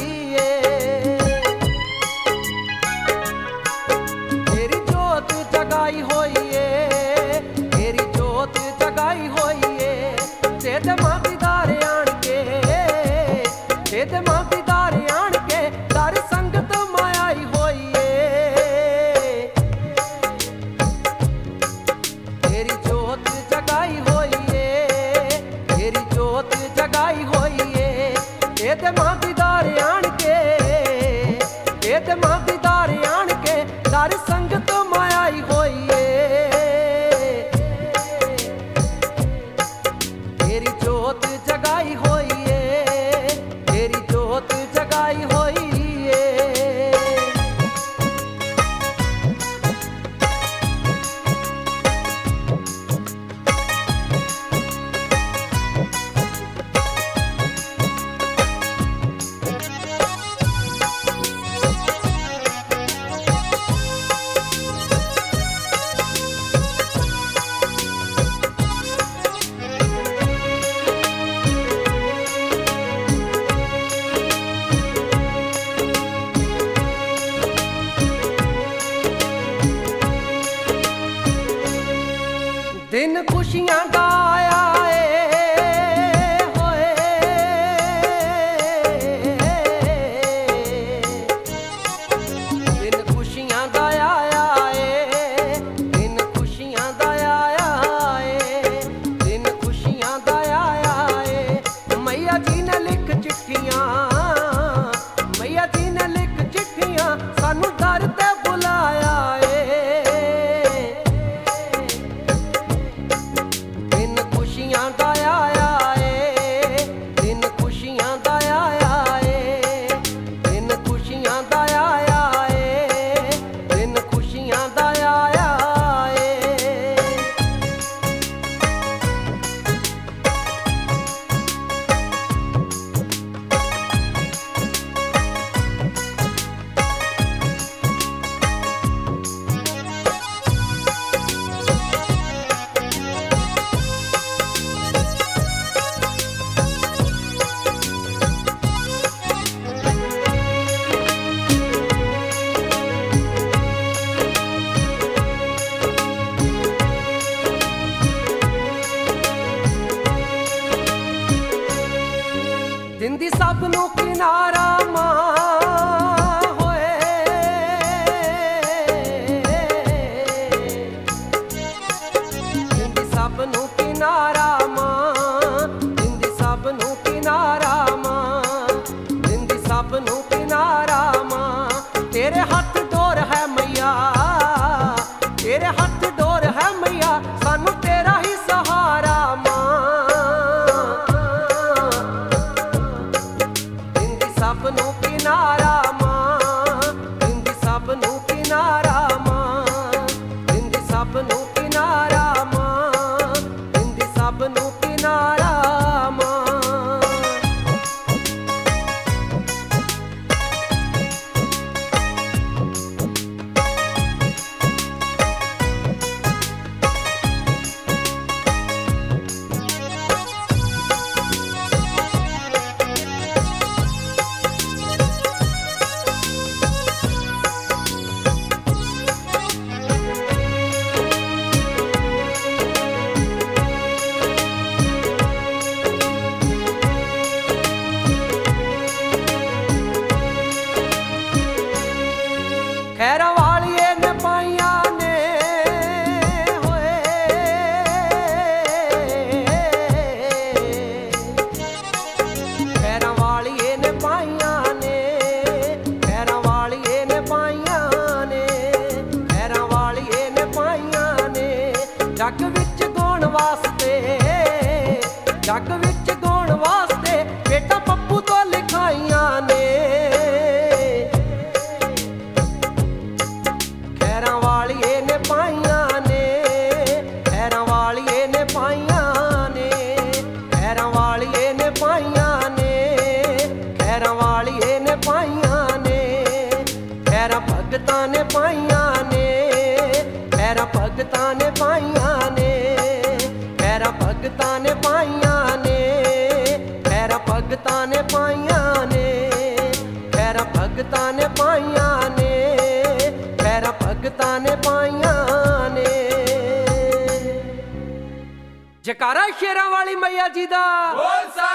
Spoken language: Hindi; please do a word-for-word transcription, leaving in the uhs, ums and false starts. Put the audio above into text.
होइए। तेरी जोत जगाई होइए, तेरी जोत जगाई होइए। तेरे मां दीदार आण के, तेरे मां दीदार आण के दर संगत मायाई होइए। तेरी जोत जगाई होइए, तेरी जोत जगाई होइए। तेरे मां दीदार आण के, तेरे मां दीदार आण के दर संगत मायाई होइए। तेरी जोत जगाई होइए, तेरी जोत जगाई होइए। दिन खुशियां दा आया ए होए, दिन खुशियां दा आया ए, दिन खुशियां दा आया ए, दिन खुशियां दा आया ए। मैया जी ने लिख चिट्ठियां, मैया जी ने लिख चिट्ठियां सानू दर ते बुलाया ए। दिंदी सब नू किनारा मां होए, दिंदी सब नू किनारा मां, दिंदी सब नू किनारा मां, दिंदी सब नू किनारा मां। तेरे हथ डोर है मैया, तेरे हथ डोर है मैया सानू तेरा ही सहारा मां। सब नू किनारा मां, दिंदी सब नू किनारा मां, दिंदी सब नू किनारा मां, दिंदी सब नू किनारा मां। खैरा वालिए ने पाइया ने होए, खैरा वालिए ने पाइया ने, खैरा वालिए ने पाइया ने, खैरा वालिए ने पाइया ने। जग विच गाउण वास्ते, जग विच गाउण वास्ते बेटा पप्पू तो लिखाइया ने। खैरा वालिए ने पाइया ने, खैरा वालिए ने पाइया ने, खैरा वालिए ने पाइया ने, खैरा वालिए ने पाइया ने। खैरा भगतां ने पाइया ने, खैरा भगतां ने पाइया ने, खैरा भगतां ने पाइया ने, खैरा भगतां ने पाइया ने। ਭਗਤਾਂ ਨੇ ਪਾਈਆਂ ਨੇ, ਖੈਰਾਂ ਭਗਤਾਂ ਨੇ ਪਾਈਆਂ ਨੇ। ਜਕਾਰਾ ਸ਼ੇਰਾਂ ਵਾਲੀ ਮਈਆ ਜੀ ਦਾ, ਬੋਲ ਸਾ